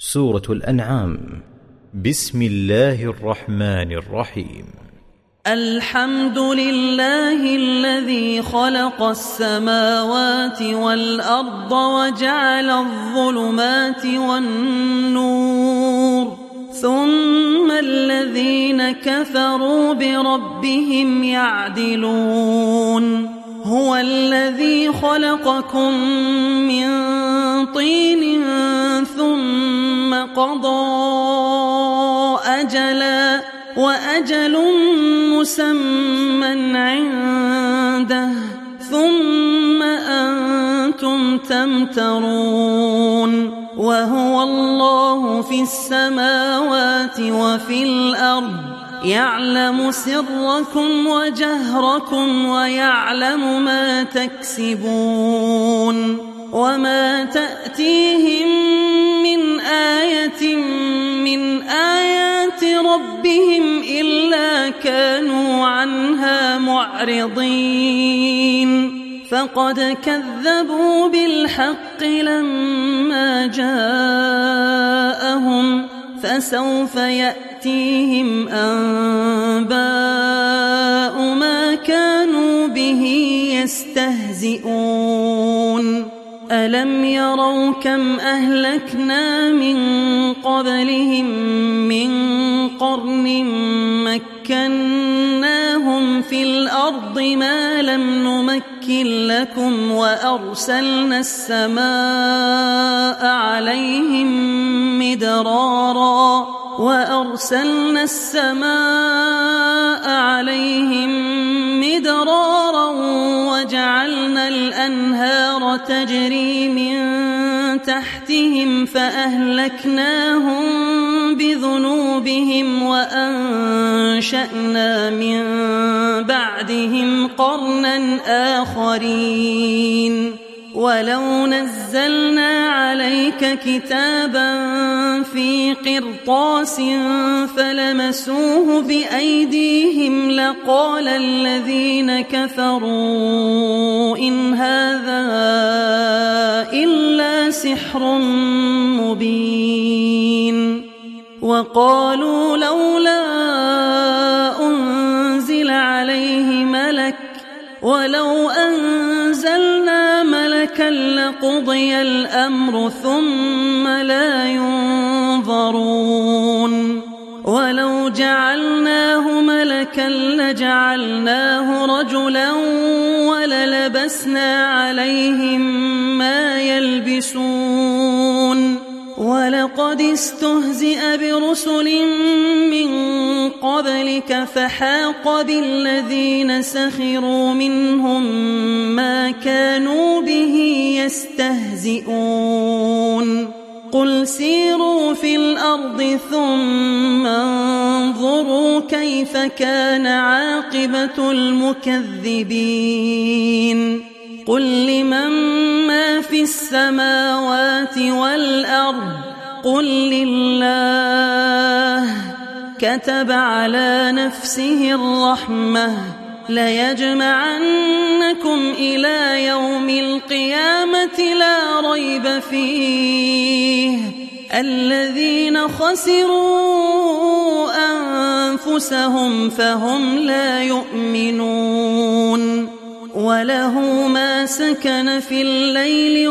سورة الأنعام. بسم الله الرحمن الرحيم. الحمد لله الذي خلق السماوات والأرض وجعل الظلمات والنور، ثم الذين كفروا بربهم يعدلون. هو الذي خلقكم من طين ثم قضى أجلا وأجل مسمى عنده ثم أنتم تمترون. وهو الله في السماوات وفي الأرض، يعلم سركم وجهركم ويعلم ما تكسبون. وما تأتيهم من آية من آيات ربهم إلا كانوا عنها معرضين. فقد كذبوا بالحق لما جاءهم، فسوف يأتيهم أنباء ما كانوا به يستهزئون. ألم يروا كم أهلكنا من قبلهم من قرن مكناهم في الأرض ما لم نمكن لكم، وأرسلنا السماء عليهم مدرارا وجعلنا الأنهار تجري من تحتهم فأهلكناهم بذنوبهم وأنشأنا من بعدهم قرنا آخرين. ولو نزلنا عليك كتابا في قرطاس فلمسوه بأيديهم لقال الذين كفروا إن هذا إلا سحر مبين. وقالوا لولا أنزل عليه ملك، ولو أنزلنا ملكا لقضي الأمر ثم لا ينظرون. ولو جعلناه ملكا لجعلناه رجلا وللبسنا عليهم ما يلبسون. ولقد استهزئ برسل من قبلك فحاق بالذين سخروا منهم ما كانوا به يستهزئون. قل سيروا في الأرض ثم انظروا كيف كان عاقبة المكذبين. قل لمن ما في السماوات والأرض، قل لله. كتب على نفسه الرحمة ليجمعنكم إلى يوم القيامة لا ريب فيه. الذين خسروا أنفسهم فهم لا يؤمنون. وله ما سكن في الليل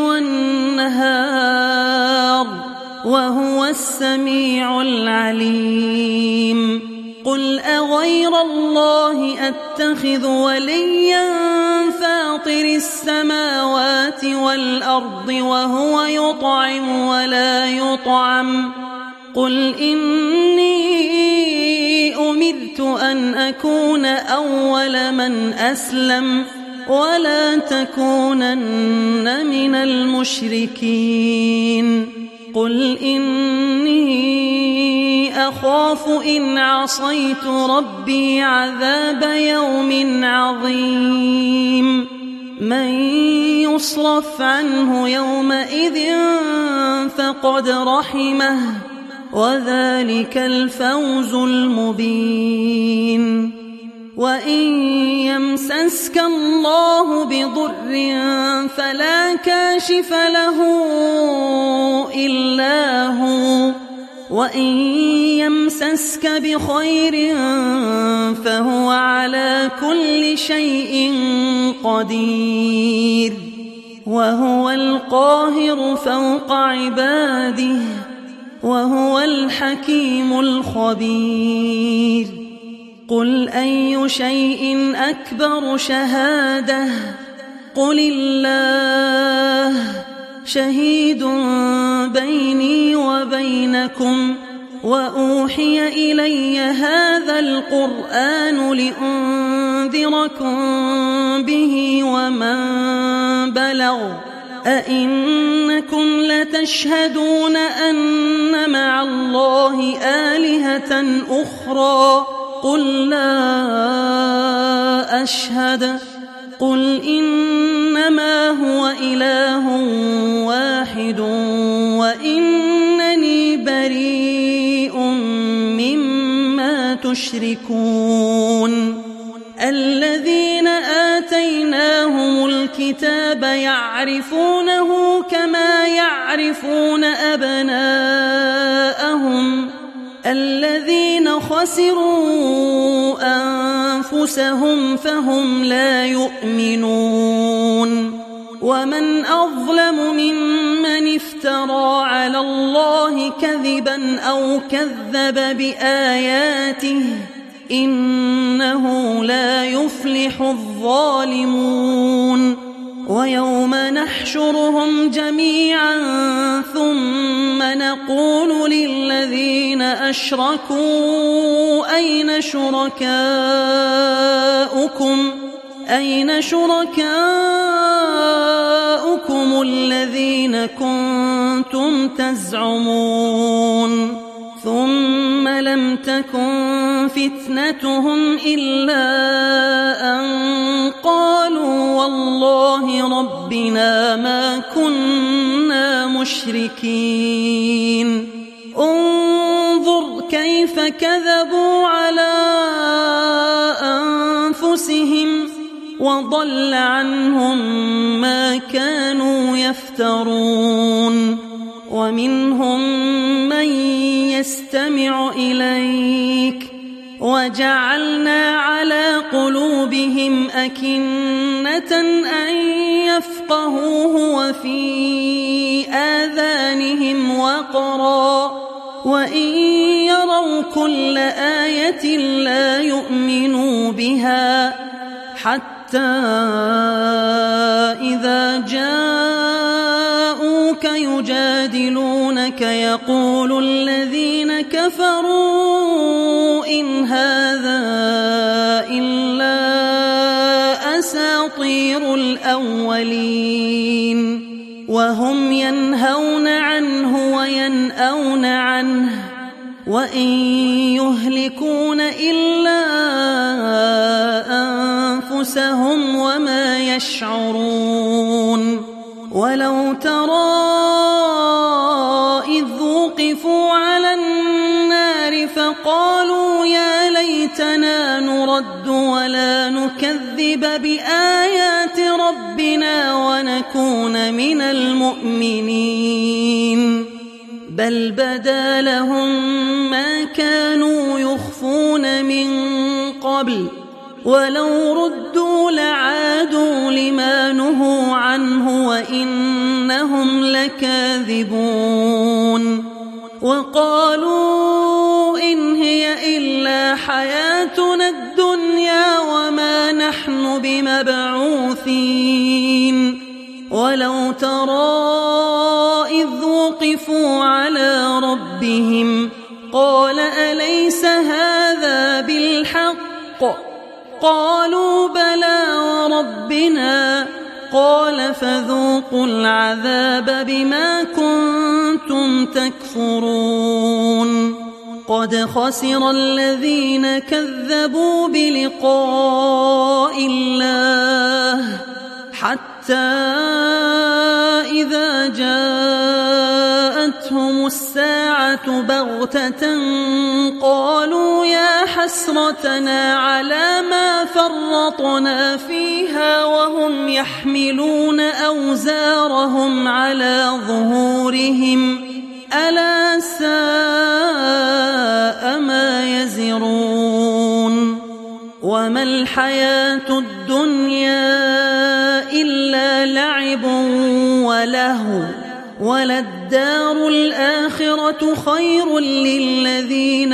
والنهار وهو السميع العليم. قل أغير الله أتخذ وليا فاطر السماوات والأرض وهو يطعم ولا يطعم. قل إني أمرت أن أكون أول من أسلم ولا تكونن من المشركين. قل إني أخاف إن عصيت ربي عذاب يوم عظيم. من يصرف عنه يومئذ فقد رحمه، وذلك الفوز المبين. وإن يمسسك الله بضر فلا كاشف له إلا هو، وإن يمسسك بخير فهو على كل شيء قدير وهو القاهر فوق عباده وهو الحكيم الخبير قل أي شيء أكبر شهادة قل الله شهيد بيني وبينكم وأوحي إلي هذا القرآن لأنذركم به ومن بلغ أئنكم لتشهدون أن مع الله آلهة أخرى قل لا أشهد قل إنما هو إله واحد وإنني بريء مما تشركون الذين آتيناهم الكتاب يعرفونه كما يعرفون أبناءهم الذين خسروا أنفسهم فهم لا يؤمنون ومن أظلم ممن افترى على الله كذبا أو كذب بآياته إنه لا يفلح الظالمون ويوم نحشرهم جميعا ثم نقول للذين أشركوا أين شركاؤكم الذين كنتم تزعمون ثم لم تكن فتنتهم إلا أن قالوا والله ربنا ما كنا مشركين انظر كيف كذبوا على أنفسهم وضل عنهم ما كانوا يفترون ومنهم من يستمع إليك وجعلنا على قلوبهم أكنة أن يفقهوه وفي آذانهم وقرا وإن يروا كل آية لا يؤمنوا بها حتى إذا جاءوك يجادلونك يقول الذين كفروا إن هذا إلا أساطير الأولين وهم ينهون عنه وينأون عنه وإن يهلكون إلا أنفسهم وما يشعرون ولو ترى إذ وقفوا على النار فقالوا يا ليتنا نرد ولا نكذب بآيات ربنا ونكون من المؤمنين بل بدا لهم ما كانوا يخفون من قبل ولو ردوا لعادوا لما نهوا عنه وإنهم لكاذبون وقالوا إن هي إلا حياتنا الدنيا وما نحن بمبعوثين ولو ترى إذ وقفوا على ربهم قال أليس هذا بالحق قالوا بلى وربنا قال فذوقوا العذاب بما كنتم تكفرون قد خسر الذين كذبوا بلقاء الله حتى إذا جاءتهم الساعة بغتة قالوا يا حسرتنا على ما فرطنا فيها وهم يحملون أوزارهم على ظهورهم ألا ساء الحياة الدنيا إلا لعب ولهو وللدار الآخرة خير للذين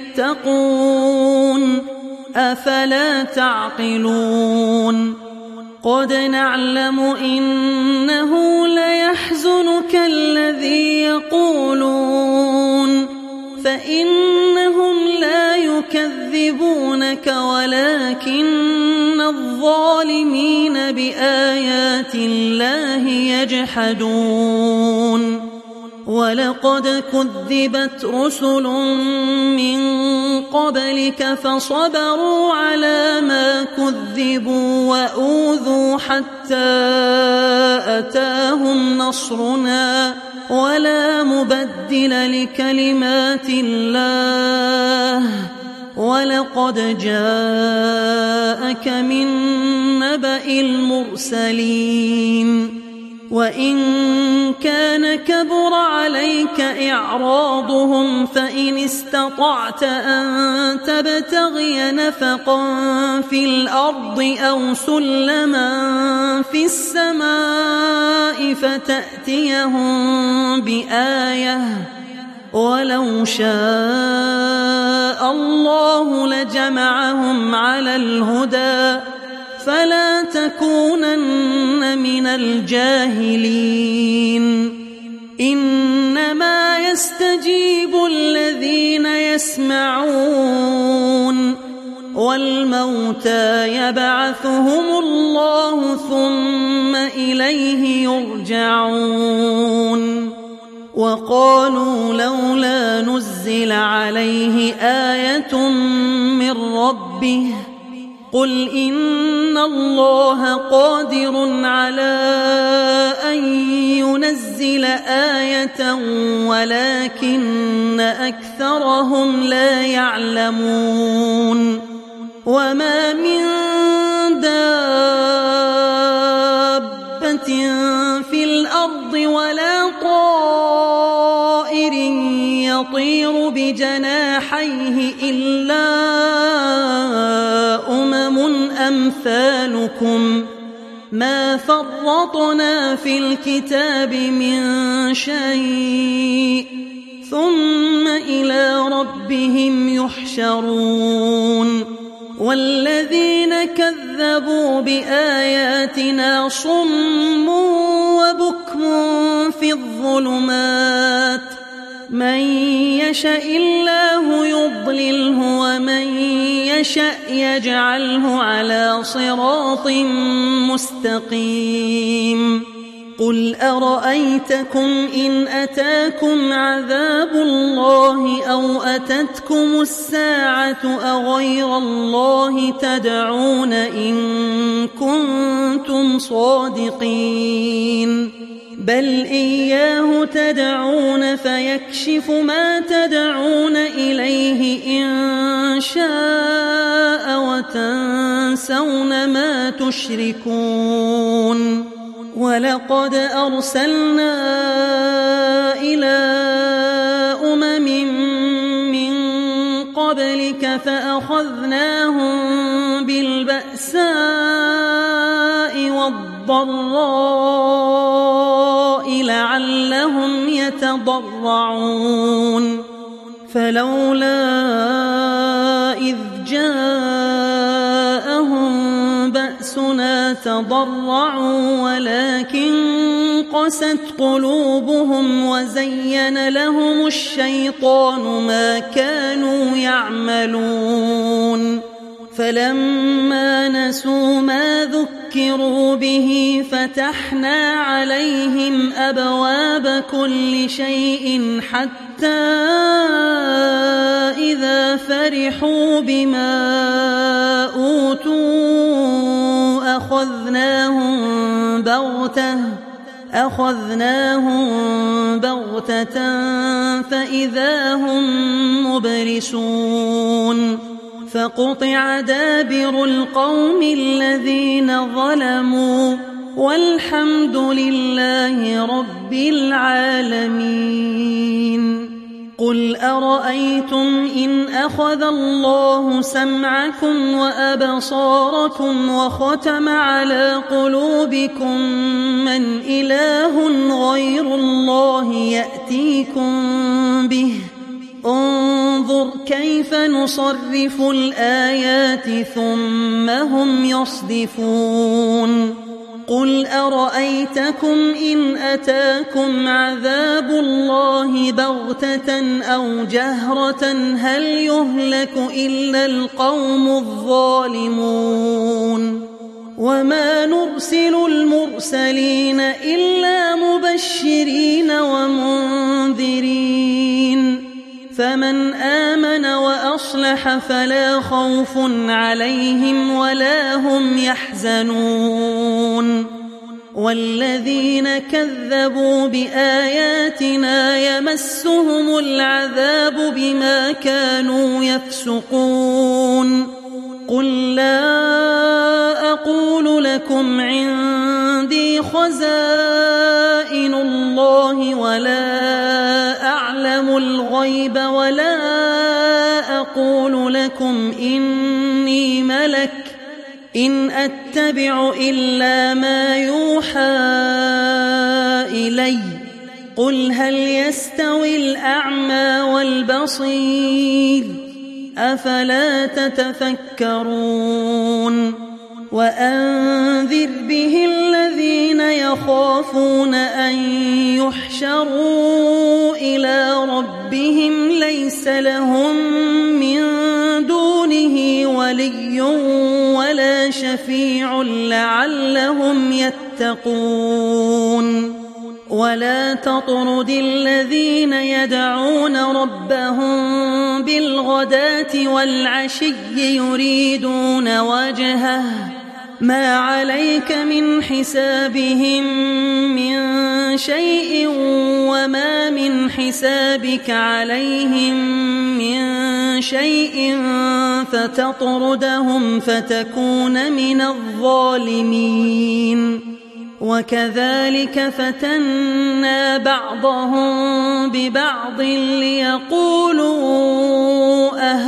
يتقون أفلا تعقلون قد نعلم إنه ليحزنك الذي يقولون فإنهم لا يكذبونك ولكن الظالمين بآيات الله يجحدون ولقد كذبت رسل من قبلك فصبروا على ما كذبوا وأوذوا حتى أتاهم نصرنا ولا مبدل لكلمات الله ولقد جاءك من نبأ المرسلين وإن كان كبر عليك إعراضهم فإن استطعت أن تبتغي نفقا في الأرض أو سلما في السماء فتأتيهم بآية ولو شاء الله لجمعهم على الهدى فلا تكونن من الجاهلين إنما يستجيب الذين يسمعون والموتى يبعثهم الله ثم إليه يرجعون وقالوا لولا نزل عليه آية من ربه قل إن الله قادر على أن ينزل آية ولكن أكثرهم لا يعلمون وما من دابة في الأرض ولا طائر يطير بجناحيه إلا أمثالكم ما فرطنا في الكتاب من شيء ثم إلى ربهم يحشرون والذين كذبوا بآياتنا صم وبكم في الظلمات من يشاء الله يضلله ومن يشاء يجعله على صراط مستقيم قل أرأيتكم إن أتاكم عذاب الله أو أتتكم الساعة أغير الله تدعون إن كنتم صادقين بل إياه تدعون فيكشف ما تدعون إليه إن شاء وتنسون ما تشركون ولقد أرسلنا إلى أمم من قبلك فأخذناهم بالبأساء والضراء لعلهم يتضرعون فلولا إذ جاءهم بأسنا تضرعوا ولكن قست قلوبهم وزين لهم الشيطان ما كانوا يعملون فلما نسوا ما ذكروا به فتحنا عليهم أبواب كل شيء حتى إذا فرحوا بما أوتوا أخذناهم بغتة فإذا هم مبلسون فقطع دابر القوم الذين ظلموا والحمد لله رب العالمين. قل أرأيتم إن أخذ الله سمعكم وأبصاركم وختم على قلوبكم من إله غير الله يأتيكم به انظر كيف نصرف الآيات ثم هم يصدفون قل أرأيتكم إن أتاكم عذاب الله بغتة أو جهرة هل يهلك إلا القوم الظالمون وما نرسل المرسلين إلا مبشرين ومنذرين فمن آمن وأصلح فلا خوف عليهم ولا هم يحزنون والذين كذبوا بآياتنا يمسهم العذاب بما كانوا يفسقون قل لا أقول لكم عندي خزائن الله ولا أعلم الغيب ولا أقول لكم إني ملك إن أتبع إلا ما يوحى إلي قل هل يستوي الأعمى والبصير أفلا تتفكرون وأنذر به الذين يخافون أن يحشروا إلى ربهم ليس لهم من دونه ولي ولا شفيع لعلهم يتقون ولا تطرد الذين يدعون ربهم بالغداة والعشي يريدون وجهه ما عليك من حسابهم من شيء وما من حسابك عليهم من شيء فتطردهم فتكون من الظالمين وكذلك فتنا بعضهم ببعض ليقولوا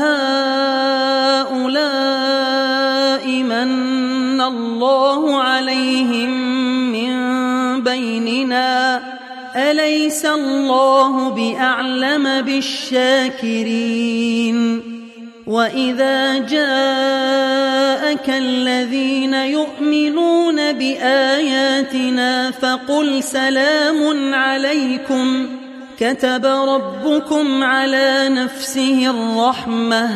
أهؤلاء من الله عليهم من بيننا أليس الله بأعلم بالشاكرين وإذا جاءك الذين يؤمنون بآياتنا فقل سلام عليكم كتب ربكم على نفسه الرحمة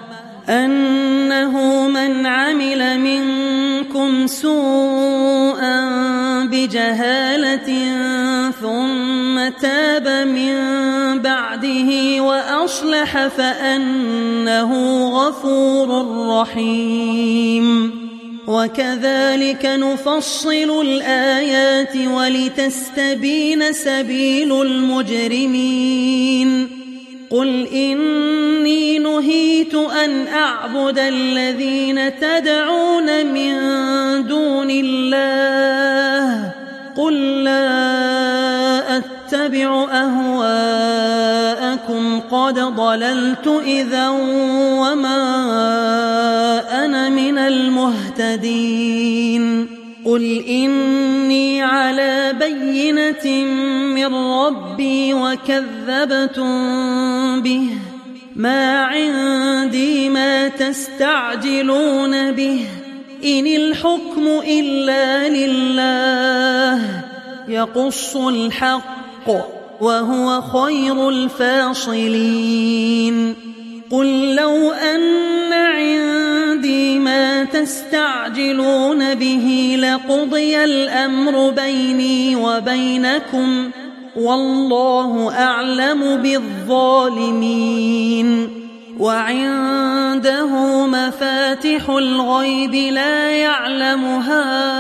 أنه من عمل منكم سوءا بجهالة ثم تاب من بعده وأصلح فأنه غفور رحيم وكذلك نفصل الآيات ولتستبين سبيل المجرمين قل إني نهيت أن أعبد الذين تدعون من دون الله قل لا أتبع أهواءكم قد ضللت إذا وما أنا من المهتدين قل إني على بينة من ربي وكذبتم به ما عندي ما تستعجلون به إن الحكم إلا لله يقص الحق وهو خير الفاصلين قل لو أن عندي ما تستعجلون به لقضي الأمر بيني وبينكم والله أعلم بالظالمين وعنده مفاتح الغيب لا يعلمها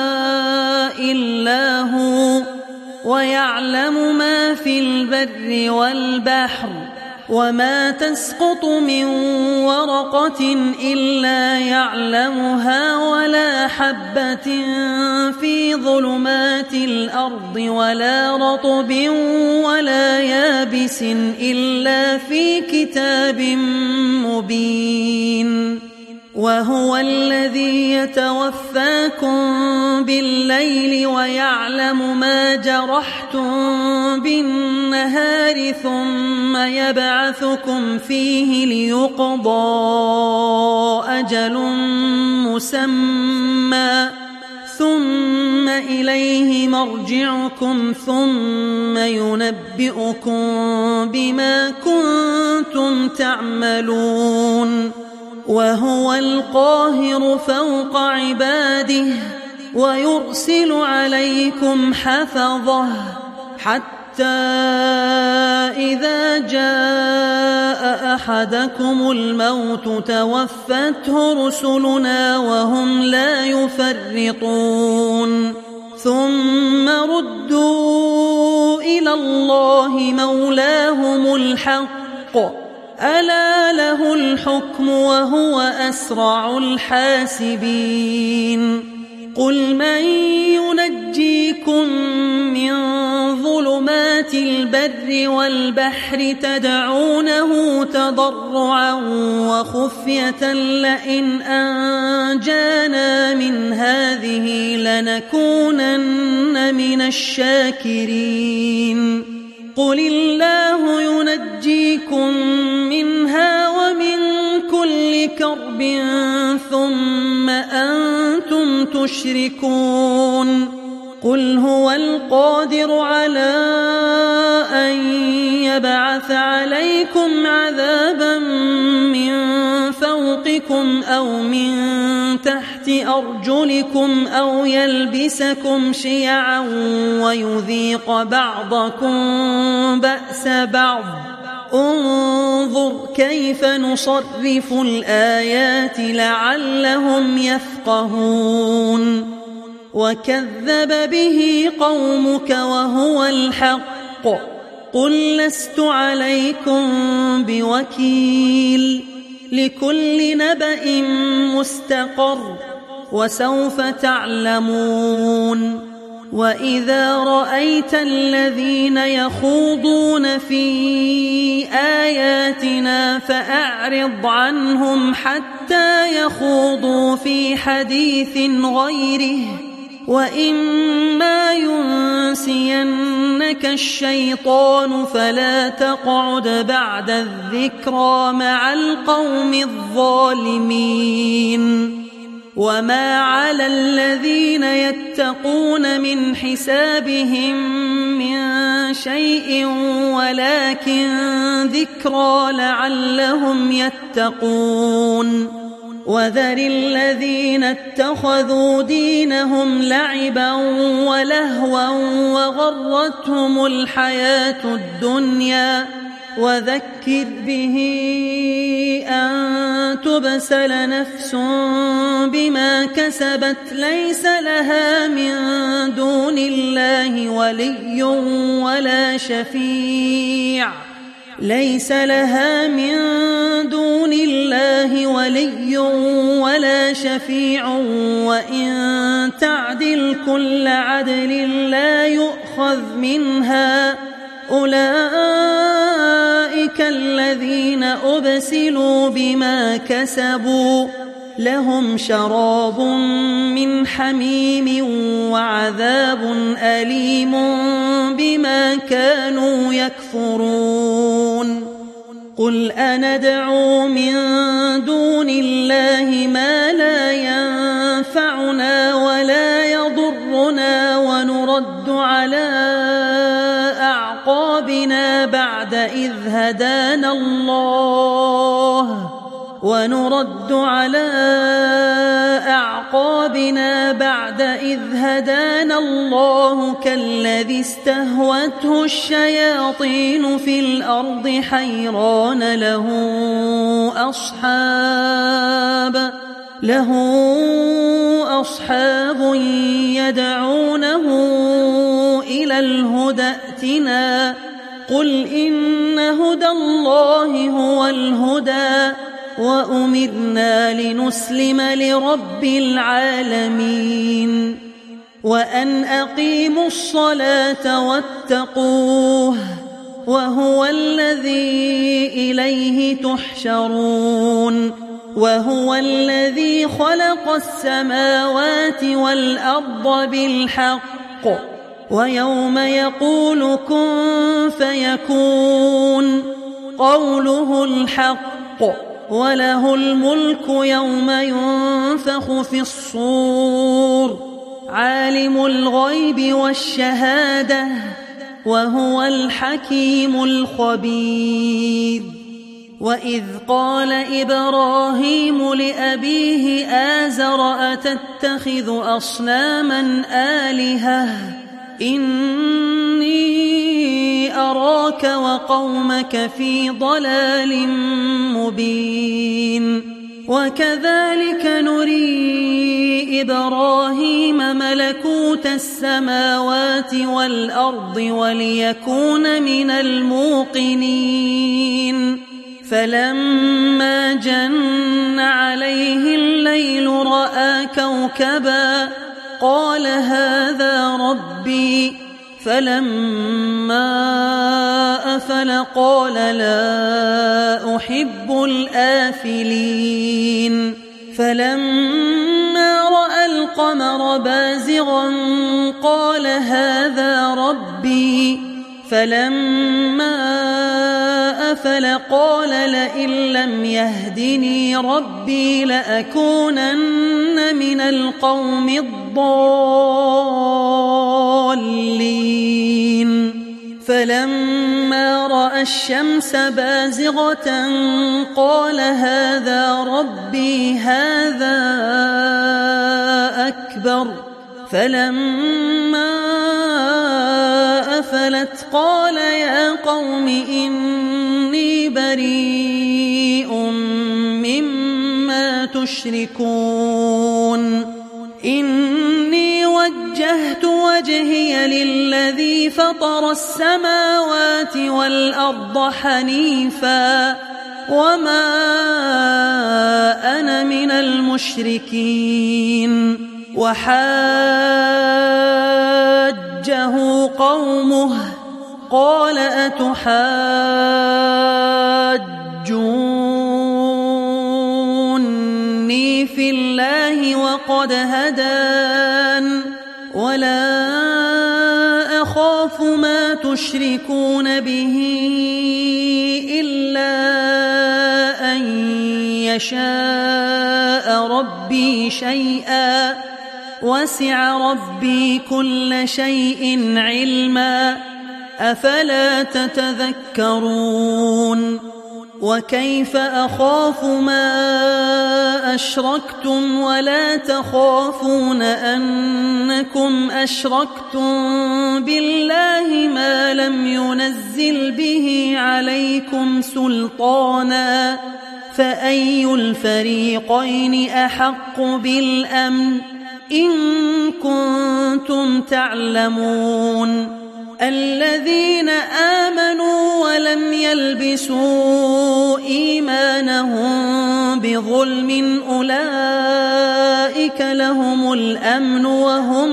إلا هو ويعلم ما في البر والبحر وما تسقط من ورقة إلا يعلمها ولا حبة في ظلمات الأرض ولا رطب ولا يابس إلا في كتاب مبين وهو الذي يتوفاكم بالليل ويعلم ما جرحتم بالنهار ثم يبعثكم فيه ليقضى أجل مسمى ثم إليه مرجعكم ثم ينبئكم بما كنتم تعملون وهو القاهر فوق عباده ويرسل عليكم حفظه حتى إذا جاء أحدكم الموت توفته رسلنا وهم لا يفرطون ثم ردوا إلى الله مولاهم الحق ألا له الحكم وهو أسرع الحاسبين قل من ينجيكم من ظلمات البر والبحر تدعونه تضرعا وخفية لئن أنجانا من هذه لنكونن من الشاكرين قل الله ينجيكم منها ومن كل كرب ثم أنتم تشركون قل هو القادر على أن يبعث عليكم عذابا من فوقكم أو من تحت أرجلكم أو يلبسكم شيعا ويذيق بعضكم بأس بعض انظر كيف نصرف الآيات لعلهم يفقهون وكذب به قومك وهو الحق قل لست عليكم بوكيل لكل نبأ مستقر وسوف تعلمون وإذا رأيت الذين يخوضون في آياتنا فأعرض عنهم حتى يخوضوا في حديث غيره وإما ينسينك الشيطان فلا تقعد بعد الذكرى مع القوم الظالمين وما على الذين يتقون من حسابهم من شيء ولكن ذكرى لعلهم يتقون وذر الذين اتخذوا دينهم لعبا ولهوا وغرتهم الحياة الدنيا وذكر به أن تبسل نفس بما كسبت ليس لها من دون الله ولي ولا شفيع ليس لها من دون الله ولي ولا شفيع وإن تعدل كل عدل لا يؤخذ منها أولئك الذين أبسلوا بما كسبوا لهم شراب من حميم وعذاب أليم بما كانوا يكفرون قل أندعو من دون الله ما لا ينفعنا ولا يضرنا ونرد على أعقابنا بعد إذ هدانا الله كالذي استهوته الشياطين في الأرض حيران له أصحاب يدعونه إلى الهدى ائتنا قل إن هدى الله هو الهدى وأمرنا لنسلم لرب العالمين وأن أقيموا الصلاة واتقوه وهو الذي إليه تحشرون وهو الذي خلق السماوات والأرض بالحق ويوم يقول كن فيكون قوله الحق وله الملك يوم ينفخ في الصور عالم الغيب والشهادة وهو الحكيم الخبير وإذ قال إبراهيم لأبيه آزر أتتخذ أصناما آلهة إني أراك وقومك في ضلال مبين وكذلك نري إبراهيم ملكوت السماوات والأرض وليكون من الموقنين فلما جن عليه الليل رأى كوكبا قال هذا ربي فلما أفل قال لا أحب الآفلين فلما رأى القمر بازغا قال هذا ربي فلما أفل قال لئن لم يهدني ربي لأكونن من القوم الضالين فلما رأى الشمس بازغة قال هذا ربي هذا أكبر فلما أفلت قال يا قوم إني بريء مما تشركون إني وجهت وجهي للذي فطر السماوات والأرض حنيفا وما أنا من المشركين وحاجه قومه قال أتحاجوني في الله وقد هدان ولا أخاف ما تشركون به إلا أن يشاء ربي شيئا وسع ربي كل شيء علما أفلا تتذكرون وكيف أخاف ما أشركتم ولا تخافون أنكم أشركتم بالله ما لم ينزل به عليكم سلطانا فأي الفريقين أحق بالأمن إن كنتم تعلمون الذين آمنوا ولم يلبسوا إيمانهم بظلم أولئك لهم الأمن وهم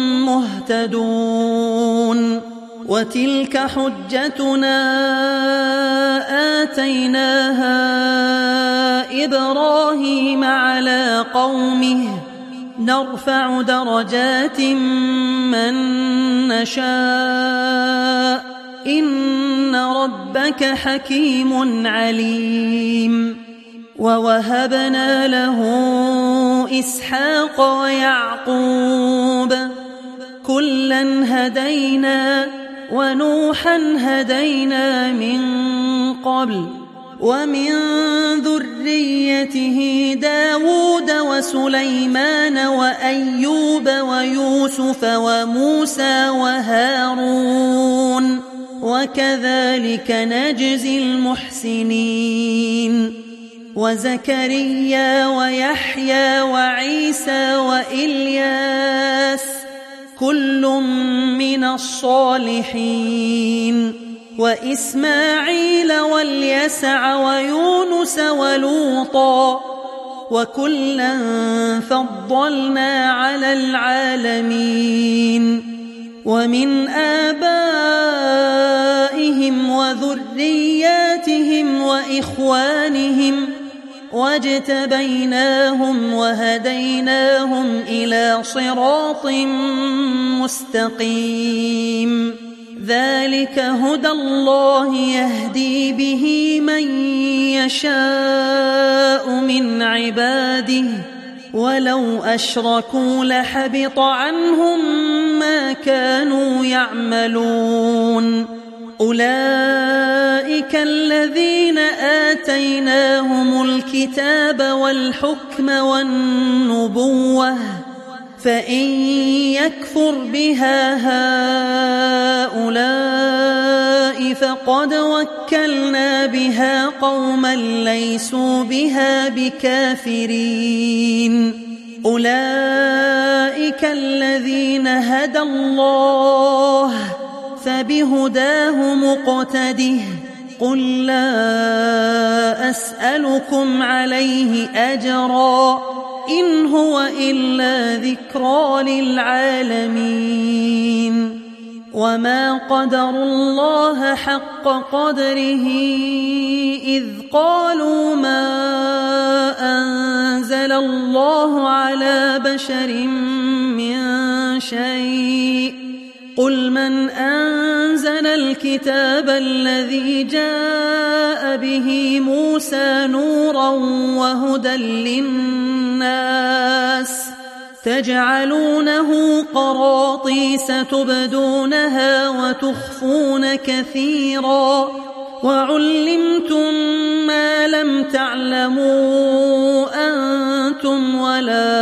مهتدون وتلك حجتنا آتيناها إبراهيم على قومه نرفع درجات من نشاء إن ربك حكيم عليم ووهبنا له إسحاق ويعقوب كلا هدينا ونوحا هدينا من قبل ومن ذريته داود وسليمان وأيوب ويوسف وموسى وهارون وكذلك نجزي المحسنين وزكريا ويحيى وعيسى وإلياس كل من الصالحين وإسماعيل واليسع ويونس ولوطا وكلا فضلنا على العالمين ومن آبائهم وذرياتهم وإخوانهم واجتبيناهم وهديناهم إلى صراط مستقيم ذلك هدى الله يهدي به من يشاء من عباده ولو أشركوا لحبط عنهم ما كانوا يعملون أولئك الذين آتيناهم الكتاب والحكم والنبوة فإن يكفر بها هؤلاء فقد وكلنا بها قوما ليسوا بها بكافرين أولئك الذين هدى الله فبهداه مقتده قل لا أسألكم عليه أجرا إن هو إلا ذكرى للعالمين وما قدروا الله حق قدره إذ قالوا ما أنزل الله على بشر من شيء قل من أنزل الكتاب الذي جاء به موسى نورا وهدى للناس تجعلونه قراطيس تبدونها وتخفون كثيرا وعلمتم ما لم تعلموا أنتم ولا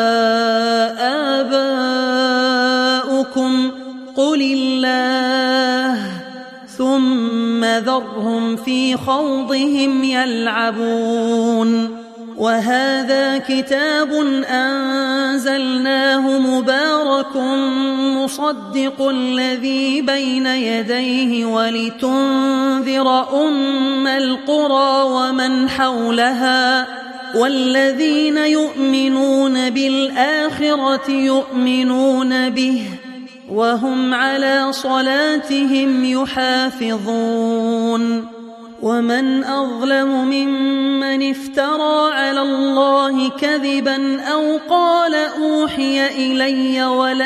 آباؤكم قل الله ثم ذرهم في خوضهم يلعبون وهذا كتاب أنزلناه مبارك مصدق الذي بين يديه ولتنذر أم القرى ومن حولها والذين يؤمنون بالآخرة يؤمنون به وهم على صلاتهم يحافظون ومن أظلم ممن افترى على الله كذبا أو قال أوحي إلي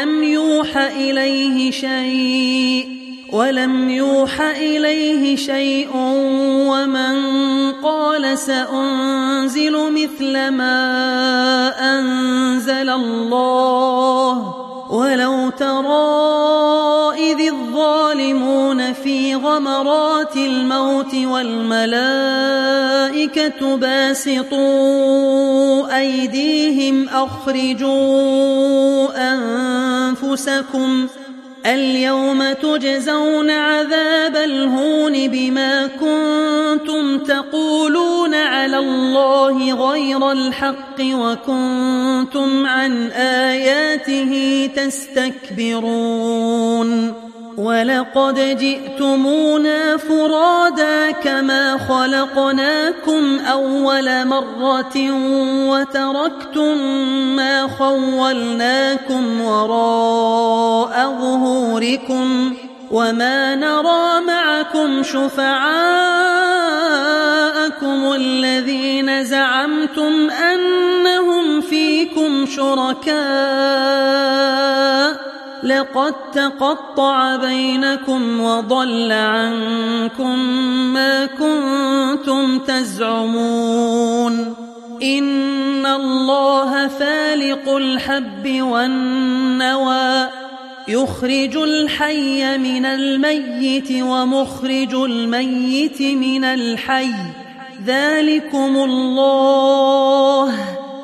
ولم يوح إليه شيء ومن قال سأنزل مثل ما أنزل الله ولو ترى إذ الظالمون في غمرات الموت والملائكة باسطوا أيديهم أخرجوا أنفسكم اليوم تجزون عذاب الهون بما كنتم تقولون على الله غير الحق وكنتم عن آياته تستكبرون ولقد جئتمونا فرادا كما خلقناكم أول مرة وتركتم ما خولناكم وراء ظهوركم وما نرى معكم شفعاءكم الذين زعمتم أنهم فيكم شركاء لقد تقطع بينكم وضل عنكم ما كنتم تزعمون إن الله فالق الحب والنوى يخرج الحي من الميت ومخرج الميت من الحي ذلكم الله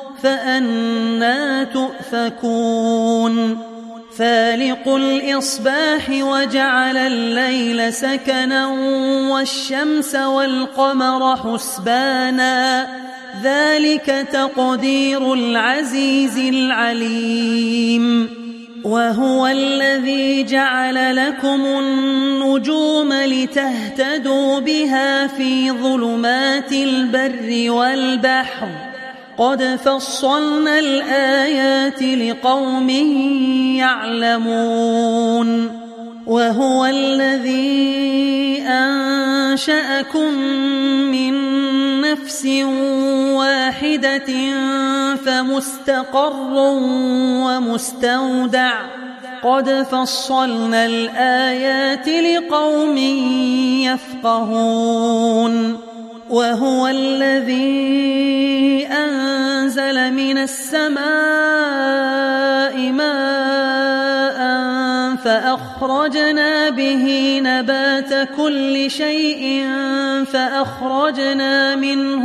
فأنى تؤفكون فالق الإصباح وجعل الليل سكنا والشمس والقمر حسبانا ذلك تقدير العزيز العليم وهو الذي جعل لكم النجوم لتهتدوا بها في ظلمات البر والبحر قد فصلنا الآيات لقوم يعلمون وهو الذي أنشأكم من نفس واحدة فمستقر ومستودع قد فصلنا الآيات لقوم يفقهون وهو الذي أنزل من السماء ماء فأخرجنا به نبات كل شيء فأخرجنا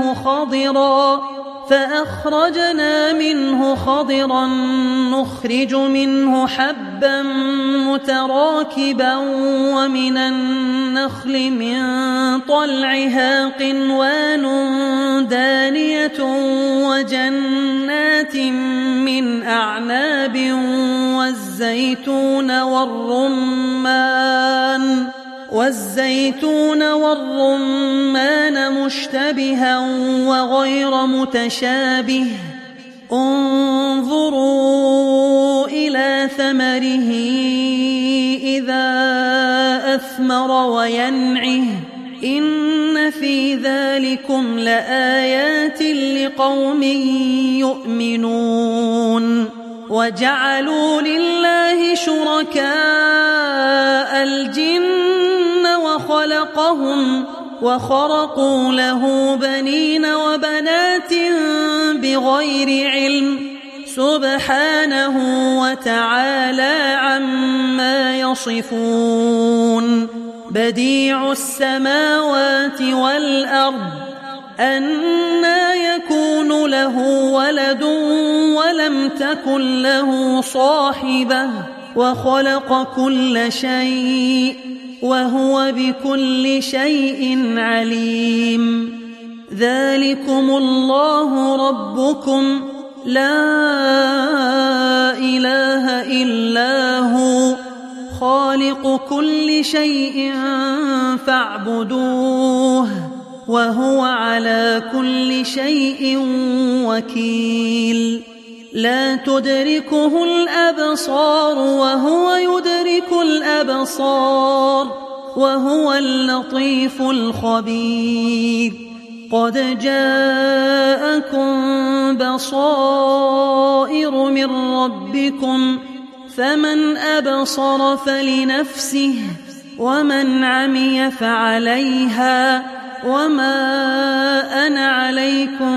منه خضرا نخرج منه حبا متراكبا ومن النخل من طلعها قنوان دانية وجنات من أعناب والزيتون والرمان مشتبها وغير متشابه انظروا إلى ثمره إذا أثمر وينعه إن في ذلكم لآيات لقوم يؤمنون وجعلوا لله شركاء الجن وخرقوا له بنين وبنات بغير علم سبحانه وتعالى عما يصفون بديع السماوات والأرض أنى يكون له ولد ولم تكن له صاحبة وخلق كل شيء وهو بكل شيء عليم ذلكم الله ربكم لا إله إلا هو خالق كل شيء فاعبدوه وهو على كل شيء وكيل لا تدركه الأبصار وهو يدرك الأبصار وهو اللطيف الخبير قد جاءكم بصائر من ربكم فمن أبصر فلنفسه ومن عمي فعليها وما أنا عليكم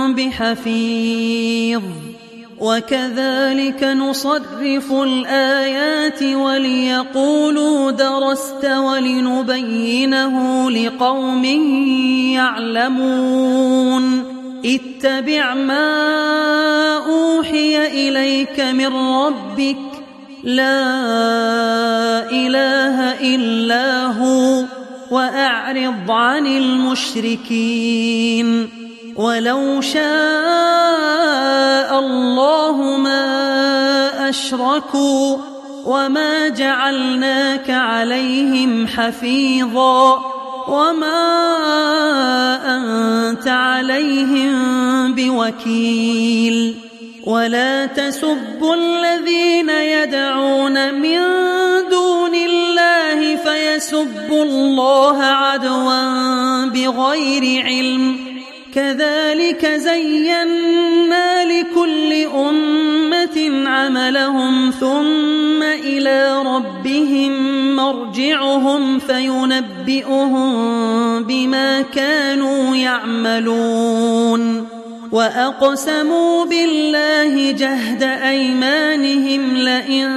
بحفيظ وكذلك نصرف الآيات وليقولوا درست ولنبينه لقوم يعلمون اتبع ما أوحي إليك من ربك لا إله إلا هو وأعرض عن المشركين ولو شاء الله ما أشركوا وما جعلناك عليهم حفيظا وما أنت عليهم بوكيل ولا تسبوا الذين يدعون من دون الله فيسبوا الله عدوا بغير علم كذلك زينا لكل أمة عملهم ثم إلى ربهم مرجعهم فينبئهم بما كانوا يعملون وأقسموا بالله جهد أيمانهم لئن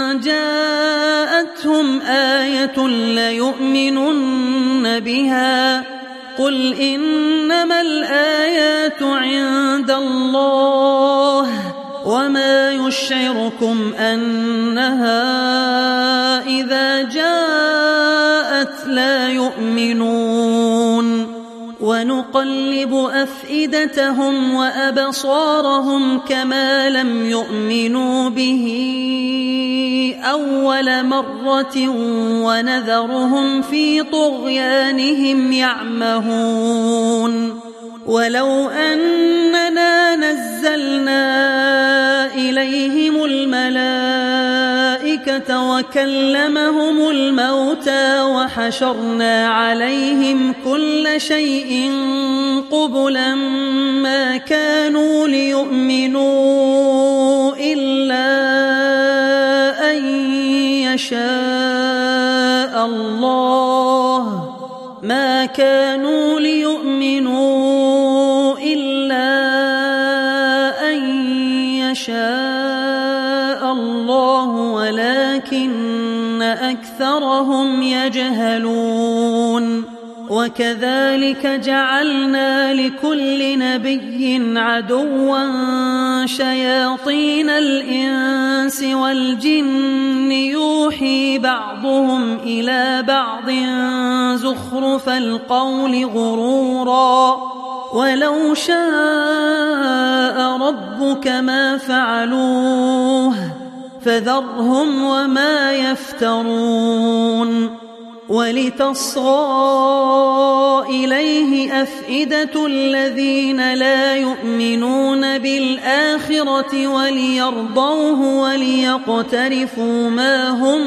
جاءتهم آية ليؤمنن بها قل إنما الآيات عند الله وما يشعركم أنها إذا جاءت لا يؤمنون ونقلب أفئدتهم وأبصارهم كما لم يؤمنوا به أول مرة ونذرهم في طغيانهم يعمهون ولو أننا نزلنا إليهم الملائكة وكلمهم الموتى وحشرنا عليهم كل شيء قبلا ما كانوا ليؤمنوا إلا أن يشاء الله ما كانوا ليؤمنوا إلا أن يشاء الله ولكن أكثرهم يجهلون وكذلك جعلنا لكل نبي عدوا شياطين الإنس والجن يوحي بعضهم إلى بعض زخرف القول غرورا ولو شاء ربك ما فعلوه فذرهم وما يفترون ولتصغى إليه أفئدة الذين لا يؤمنون بالآخرة وليرضوه وليقترفوا ما هم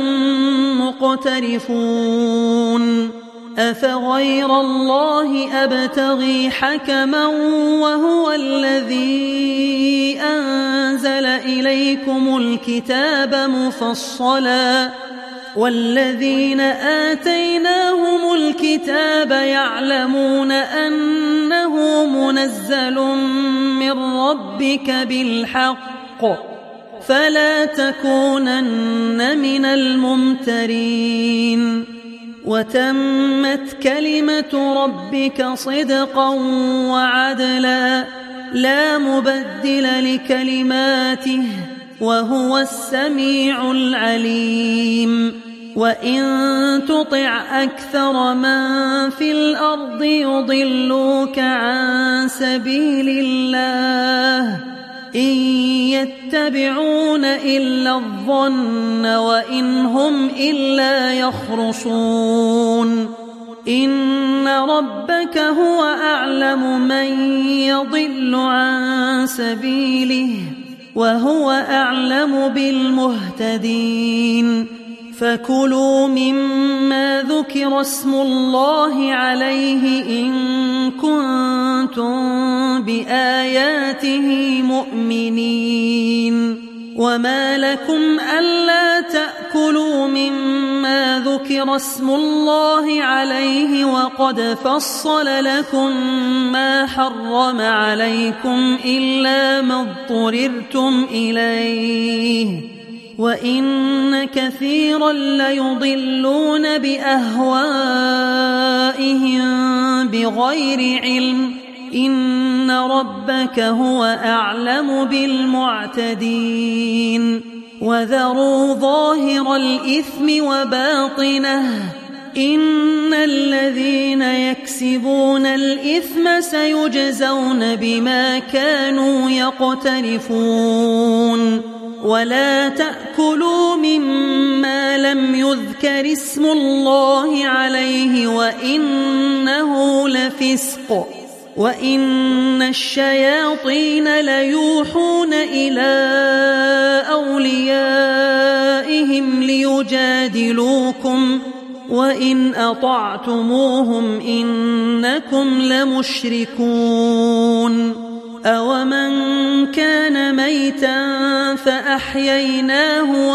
مقترفون أفغير الله أبتغي حكما وهو الذي أنزل إليكم الكتاب مفصلا والذين آتيناهم الكتاب يعلمون أنه منزل من ربك بالحق فلا تكونن من الممترين وتمت كلمة ربك صدقا وعدلا لا مبدل لكلماته وهو السميع العليم وإن تطع أكثر من في الأرض يضلوك عن سبيل الله إن يتبعون إلا الظن وإن هم إلا يخرصون إن ربك هو أعلم من يضل عن سبيله وهو أعلم بالمهتدين فكلوا مما ذكر اسم الله عليه إن كنتم بآياته مؤمنين وما لكم ألا تأكلوا مما ذكر اسم الله عليه وقد فصل لكم ما حرم عليكم إلا ما اضطررتم إليه وإن كثيرا ليضلون بأهوائهم بغير علم إن ربك هو أعلم بالمعتدين وذروا ظاهر الإثم وباطنه إن الذين يكسبون الإثم سيجزون بما كانوا يقترفون ولا تأكلوا مما لم يذكر اسم الله عليه وإنه لفسق وإن الشياطين ليوحون إلى أوليائهم ليجادلوكم وإن أطعتموهم إنكم لمشركون أومن كان ميتا فأحييناه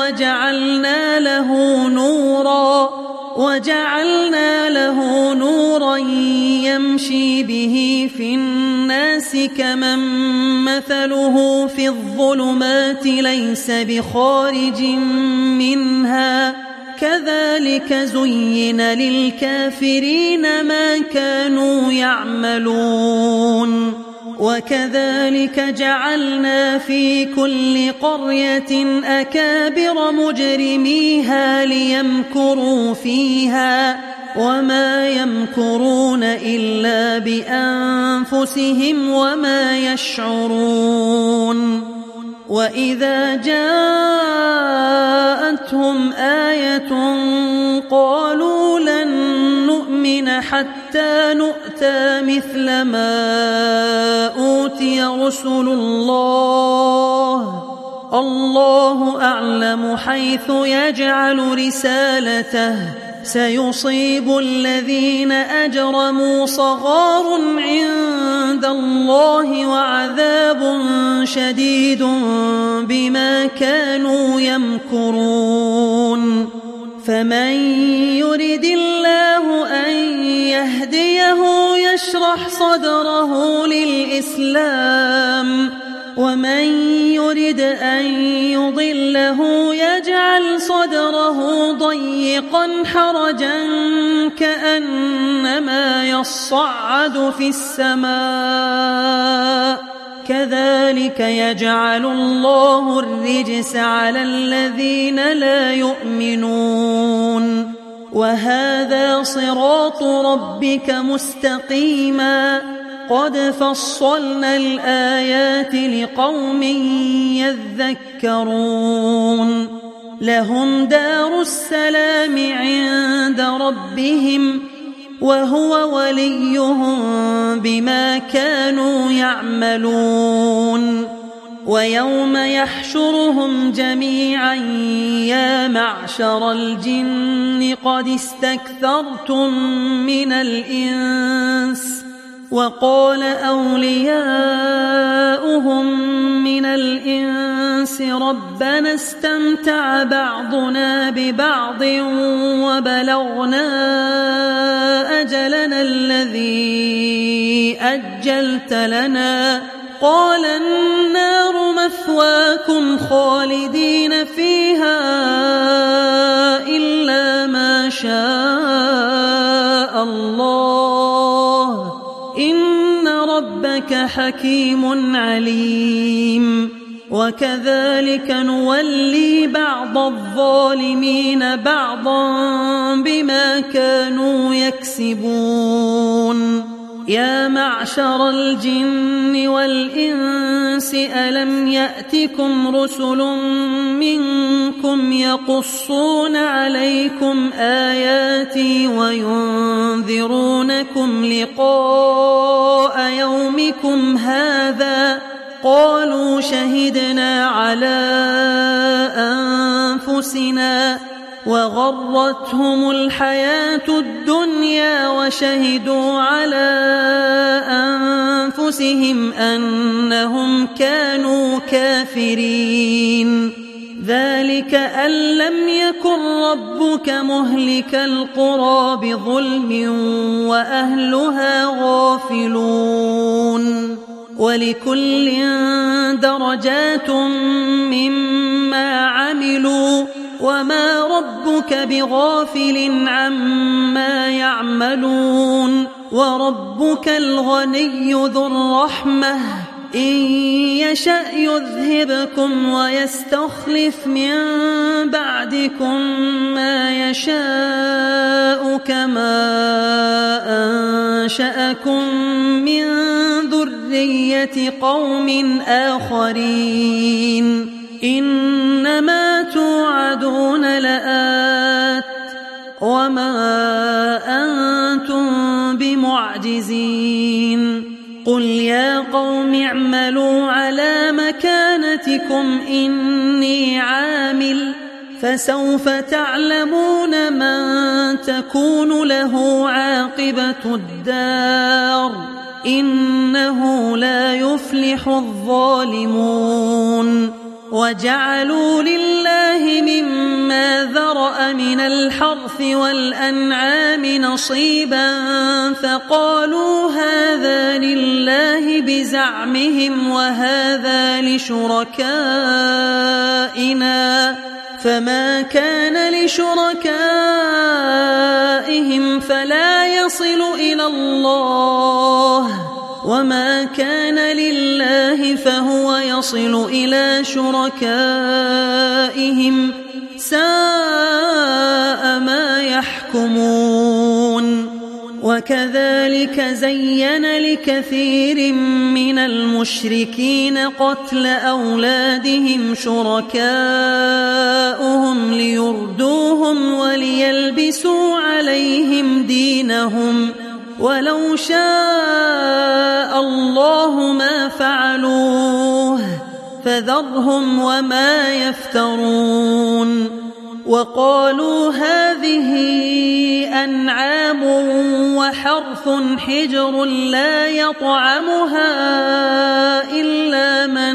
وجعلنا له نورا يمشي به في الناس كمن مثله في الظلمات ليس بخارج منها كذلك زين للكافرين ما كانوا يعملون وكذلك جعلنا في كل قرية أكابر مجرميها ليمكروا فيها وما يمكرون إلا بأنفسهم وما يشعرون وإذا جاءتهم آية قالوا لن نؤمن حتى نؤتى مثل ما أوتي رسل الله أعلم حيث يجعل رسالته سيصيب الذين أجرموا صغار عند الله وعذاب شديد بما كانوا يمكرون فمن يرد الله أن يهديه يشرح صدره للإسلام ومن يرد أن يضله يجعل صدره ضيقا حرجا كأنما يصعد في السماء كذلك يجعل الله الرجس على الذين لا يؤمنون وهذا صراط ربك مستقيما قد فصلنا الآيات لقوم يذكرون لهم دار السلام عند ربهم وهو وليهم بما كانوا يعملون ويوم يحشرهم جميعا يا معشر الجن قد استكثرتم من الإنس وقال أولياؤهم من الإنس ربنا استمتع بعضنا ببعض وبلغنا أجلنا الذي أجلت لنا قال النار مثواكم خالدين فيها إلا ما شاء الله إن ربك حكيم عليم وكذلك نولي بعض الظالمين بعضا بما كانوا يكسبون يا معشر الجن والإنس ألم يأتكم رسل منكم يقصون عليكم آياتي وينذرونكم لقاء يومكم هذا قالوا شهدنا على أنفسنا وغرتهم الحياة الدنيا وشهدوا على أنفسهم أنهم كانوا كافرين ذلك أن لم يكن ربك مهلك القرى بظلم وأهلها غافلون ولكل درجات مما عملوا وما ربك بغافل عما يعملون وربك الغني ذو الرحمة إن يشأ يذهبكم ويستخلف من بعدكم ما يشاء كما أنشأكم من ذرية قوم آخرين إنما توعدون لآت وما أنتم بمعجزين قل يا قوم اعملوا على مكانتكم إني عامل فسوف تعلمون من تكون له عاقبة الدار إنه لا يفلح الظالمون وجعلوا لله مما ذرأ من الحرث والأنعام نصيبا فقالوا هذا لله بزعمهم وهذا لشركائنا فما كان لشركائهم فلا يصل إلى الله وما كان لله فهو يصل إلى شركائهم ساء ما يحكمون وكذلك زين لكثير من المشركين قتل أولادهم شركاؤهم ليردوهم وليلبسوا عليهم دينهم ولو شاء الله ما فعلوه فذرهم وما يفترون. وقالوا هذه أنعام وحرث حجر لا يطعمها إلا من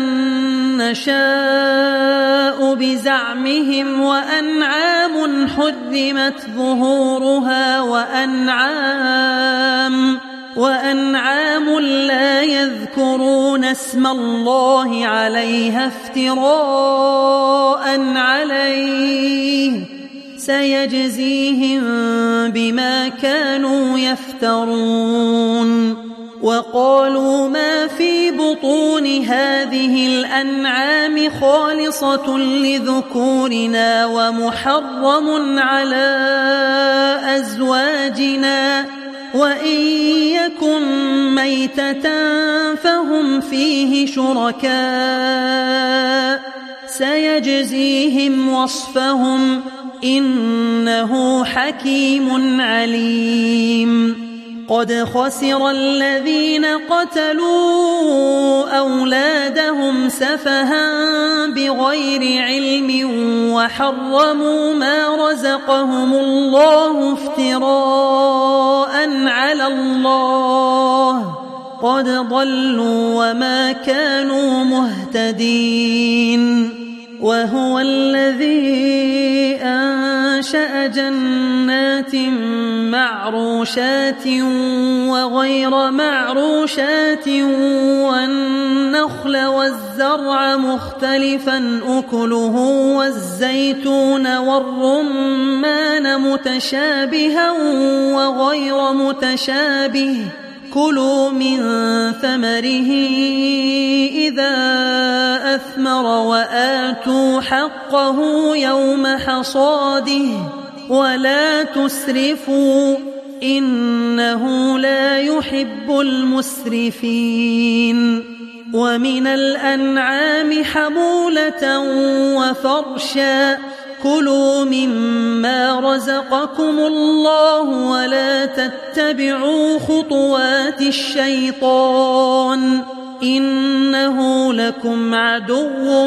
نشاء بزعمهم وأنعام حرمت ظهورها وأنعام لا يذكرون اسم الله عليها افتراء عليه سيجزيهم بما كانوا يفترون. وقالوا ما في بطون هذه الأنعام خالصة لذكورنا ومحرم على أزواجنا وإن يكن ميتة فهم فيه شركاء سيجزيهم وصفهم إنه حكيم عليم. قد خسر الذين قتلوا أولادهم سفها بغير علم وحرموا ما رزقهم الله افتراء على الله قد ضلوا وما كانوا مهتدين. وهو الذي أنشأ جنات معروشات وغير معروشات والنخل والزرع مختلفا أكله والزيتون والرمان متشابها وغير متشابه كلوا من ثمره إذا أثمر وآتوا حقه يوم حصاده ولا تسرفوا إنه لا يحب المسرفين. ومن الأنعام حمولة وفرشا كلوا مما رزقكم الله ولا تتبعوا خطوات الشيطان إنه لكم عدو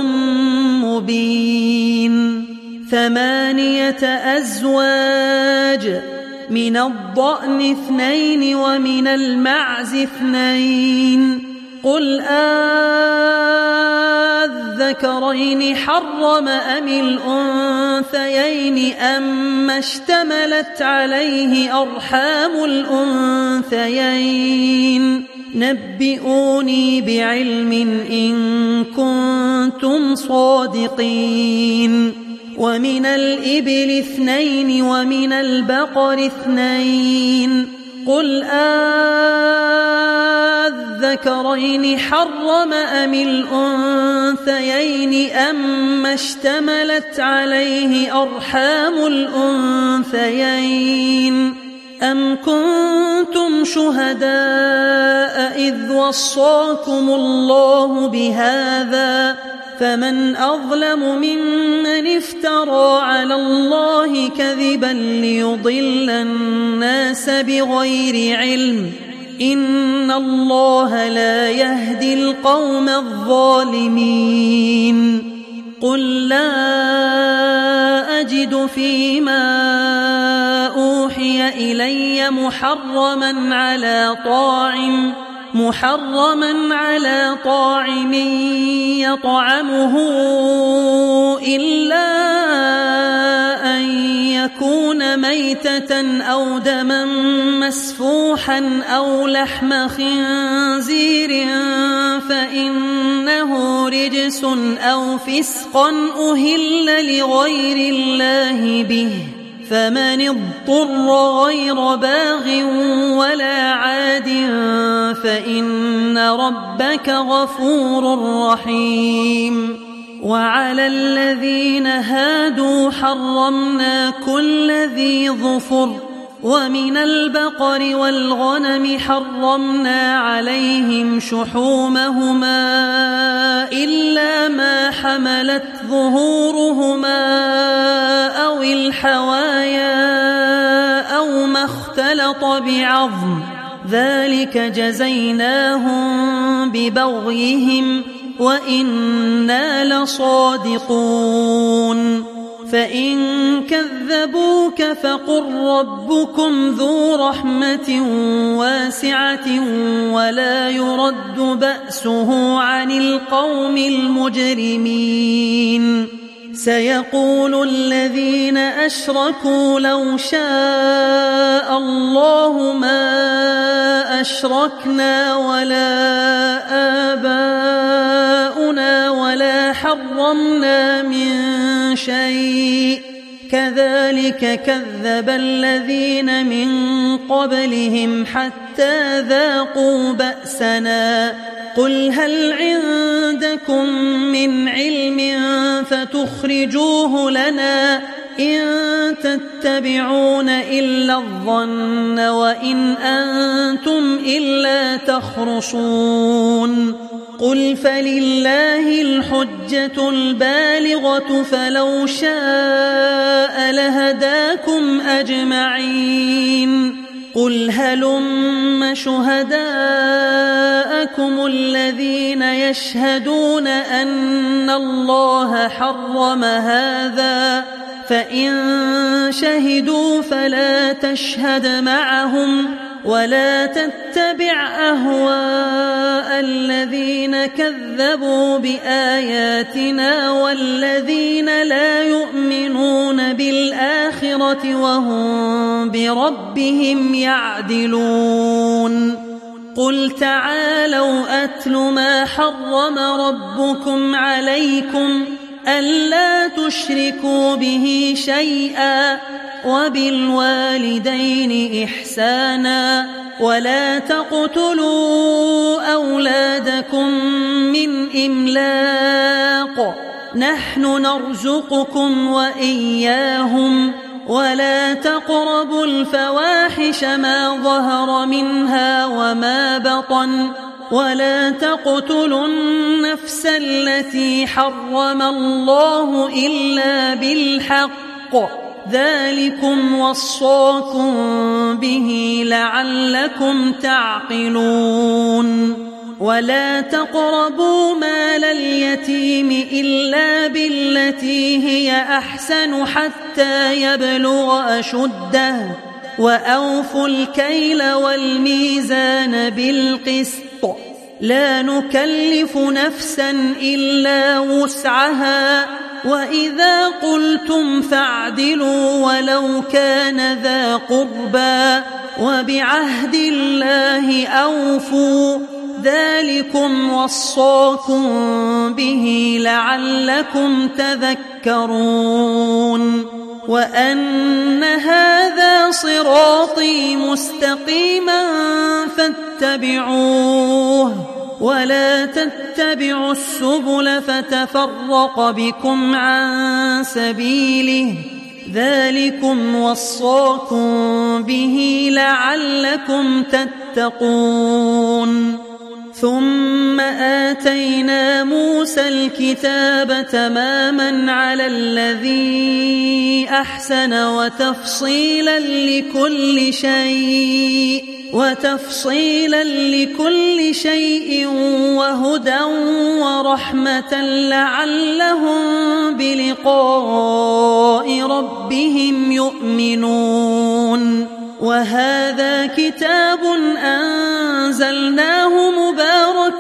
مبين. 8 أزواج من الضأن 2 ومن المعز 2 قل الذكرين حرم أم الأنثيين أما اشتملت عليه أرحام الأنثيين نبئوني بعلم إن كنتم صادقين. ومن الإبل 2 ومن البقر 2 قل الذكرين حرم أم الأنثيين أما اشتملت عليه أرحام الأنثيين أم كنتم شهداء إذ وصاكم الله بهذا فمن أظلم ممن افترى على الله كذبا ليضل الناس بغير علم إن الله لا يهدي القوم الظالمين. قل لا أجد فيما أوحي إلي محرما على طاعم يطعمه إلا أن يكون ميتة أو دما مسفوحا أو لحم خنزير فإنه رجس أو فسقا أهل لغير الله به فمن اضطر غير باغ ولا عاد فإن ربك غفور رحيم. وعلى الذين هادوا حرمنا كل ذي ظفر ومن البقر والغنم حرمنا عليهم شحومهما إلا ما حملت ظهورهما أو الحوايا أو ما اختلط بعظم ذلك جزيناهم ببغيهم وإنا لصادقون فإن كذبوك فقل ربكم ذو رحمة واسعة ولا يرد بأسه عن القوم المجرمين سيقول الذين أشركوا لو شاء الله ما أشركنا ولا آباؤنا ولا حرمنا من شيء كذلك كذب الذين من قبلهم حتى ذاقوا بأسنا قل هل عندكم من علم فتخرجوه لنا إن تتبعون إلا الظن وإن أنتم إلا تخرصون قل فلله الحجة البالغة فلو شاء لهداكم أجمعين قل هلم شهداءكم الذين يشهدون أن الله حرم هذا فإن شهدوا فلا تشهد معهم ولا تتبع أهواء الذين كذبوا بآياتنا والذين لا يؤمنون بالآخرة وهم بربهم يعدلون قل تعالوا أتل ما حرم ربكم عليكم ألا تشركوا به شيئا وبالوالدين إحسانا ولا تقتلوا أولادكم من إملاق نحن نرزقكم وإياهم ولا تقربوا الفواحش ما ظهر منها وما بطن ولا تقتلوا النفس التي حرم الله إلا بالحق ذلكم وصاكم به لعلكم تعقلون ولا تقربوا مال اليتيم إلا بالتي هي أحسن حتى يبلغ أشده وأوفوا الكيل والميزان بالقسط لا نكلف نفسا إلا وسعها وإذا قلتم فاعدلوا ولو كان ذا قربى وبعهد الله أوفوا ذلكم وصاكم به لعلكم تذكرون وأن هذا صراطي مستقيما فاتبعوه ولا تتبعوا السبل فتفرق بكم عن سبيله ذلكم وصاكم به لعلكم تتقون ثم آتينا موسى الكتاب تماما على الذي أحسن وتفصيلا لكل شيء وهدى ورحمة لعلهم بلقاء ربهم يؤمنون وهذا كتاب أنزلناه مبارك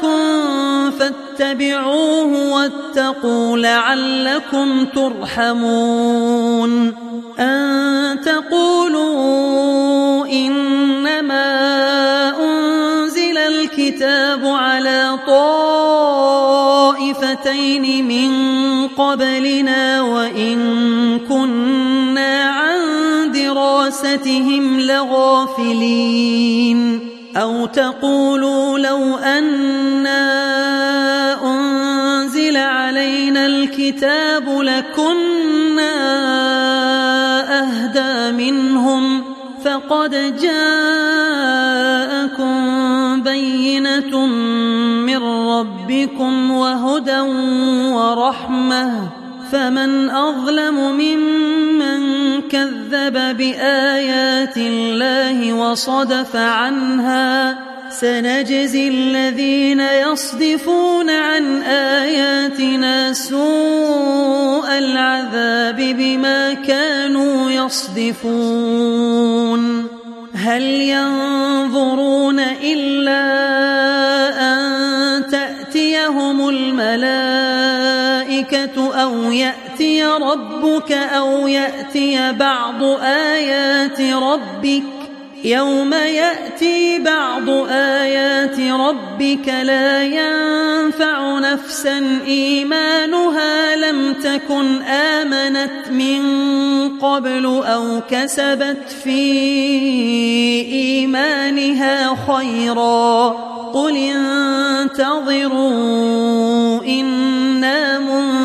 فاتبعوه واتقوا لعلكم ترحمون أن تقولوا إنما أنزل الكتاب على طائفتين من قبلنا وإن كنا عن دراستهم لغافلين أو تقولوا لو أنا أنزل علينا الكتاب لكنا أهدى منهم قد جاءكم بينة من ربكم وهدى ورحمة فمن أظلم ممن كذب بآيات الله وصدف عنها سنجزي الذين يصدفون عن آياتنا سوء العذاب بما كانوا يصدفون هل ينظرون إلا أن تأتيهم الملائكة أو يأتي ربك أو يأتي بعض آيات ربك يوم يأتي بعض آيات ربك لا ينفع نفسا إيمانها لم تكن آمنت من قبل أو كسبت في إيمانها خيرا قل انتظروا إنا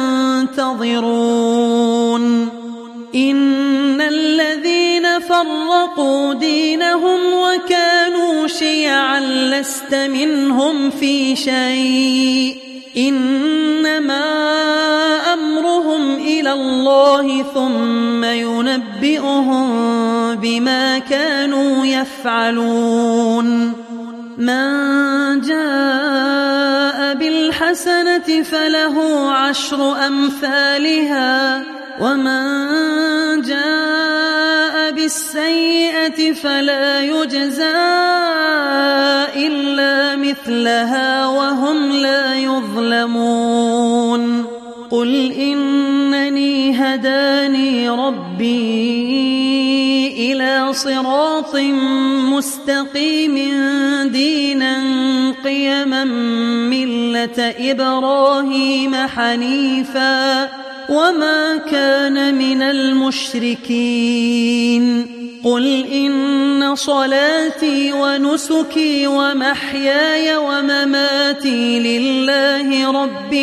منتظرون إن الذين فرقوا دينهم وكانوا شيعا لست منهم في شيء إنما أمرهم إلى الله ثم ينبئهم بما كانوا يفعلون من جاء بالحسنة فله 10 أمثالها ومن جاء بالسيئة فلا يجزى إلا مثلها وهم لا يظلمون قل إنني هداني ربي إلى صراط مستقيم دينا قيما ملة إبراهيم حنيفا وما كان من المشركين قل إن صلاتي ونسكي ومحياي ومماتي لله رب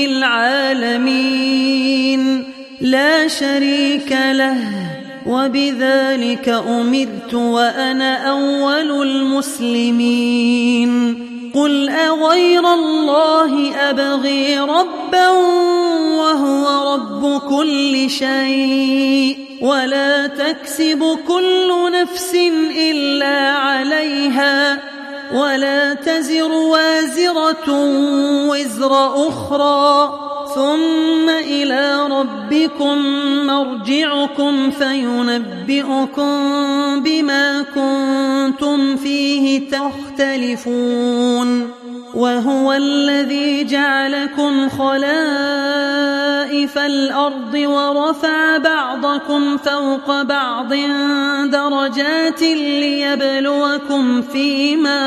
العالمين لا شريك له وبذلك أمرت وأنا أول المسلمين قل أغير الله أبغي ربا وهو رب كل شيء ولا تكسب كل نفس إلا عليها ولا تزر وازرة وزر أخرى ثم إلى ربكم مرجعكم فينبئكم بما كنتم فيه تختلفون وهو الذي جعلكم خلائف الأرض ورفع بعضكم فوق بعض درجات ليبلوكم فيما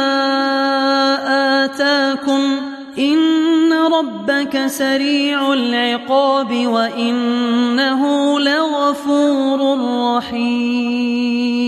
آتاكم إن ربك سريع العقاب وإنه لغفور رحيم